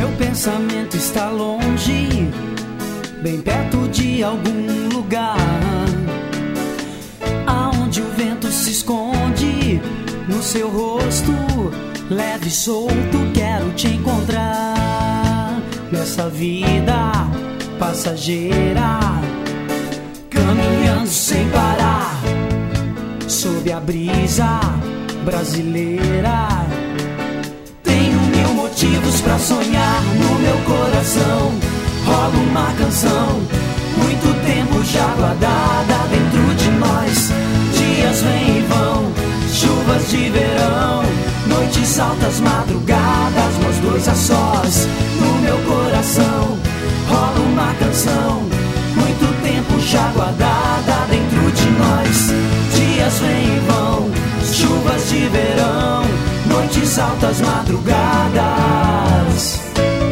Meu pensamento está longe, bem perto de algum lugar, aonde o vento se esconde no seu rosto, leve e solto. Quero te encontrar nessa vida passageira, caminhando sem parar, sob a brisa brasileira. Tenho mil motivos pra sonhar, no meu coração rola uma canção, muito tempo já guardada dentro de nós. Dias vêm e vão, chuvas de verão, noites altas, madrugadas, nós dois a sós. No meu coração rola uma canção, muito tempo já guardada dentro de nós. Dias vêm e vão, chuvas de verão, noites altas, madrugadas.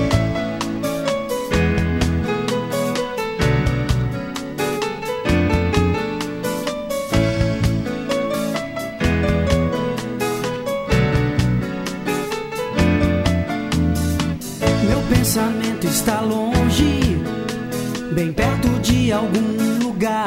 Meu pensamento está longe, bem perto de algum lugar,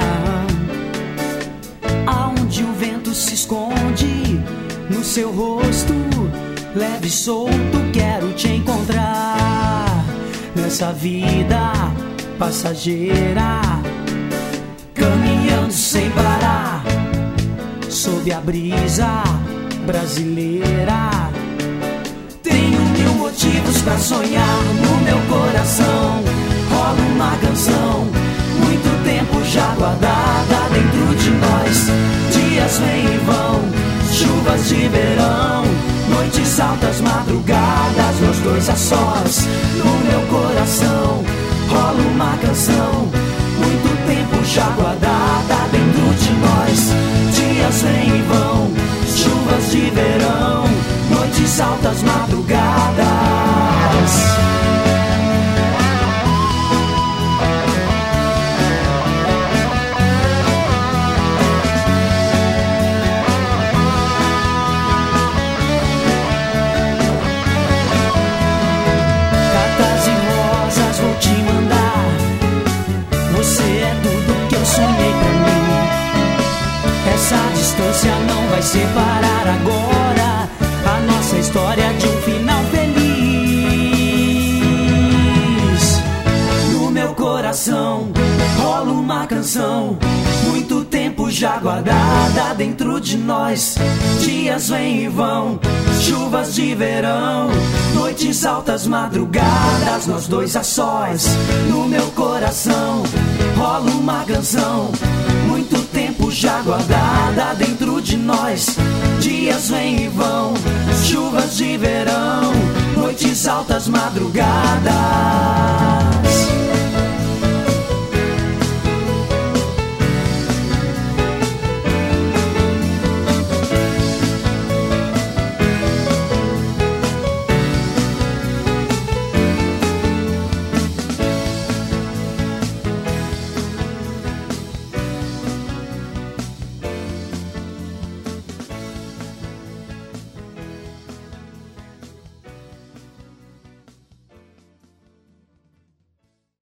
aonde o vento se esconde no seu rosto, leve e solto. Quero te encontrar nessa vida passageira, caminhando sem parar, sob a brisa brasileira. Tenho mil motivos pra sonhar, no meu coração rola uma canção, muito tempo já guardada dentro de nós. Dias vêm e vão, chuvas de verão, noites altas, madrugadas, nós dois a sós. No meu coração rola uma canção, muito tempo já guardada dentro de nós. Dias vêm e vão, chuvas de verão, noites altas, madrugadas. Não vai separar agora a nossa história de um final feliz. No meu coração rola uma canção, muito tempo já guardada dentro de nós. Dias vêm e vão, chuvas de verão, noites altas, madrugadas, nós dois a sós. No meu coração rola uma canção, muito tempo já guardada dentro de nós. Dias vêm e vão, chuvas de verão, noites altas, madrugadas.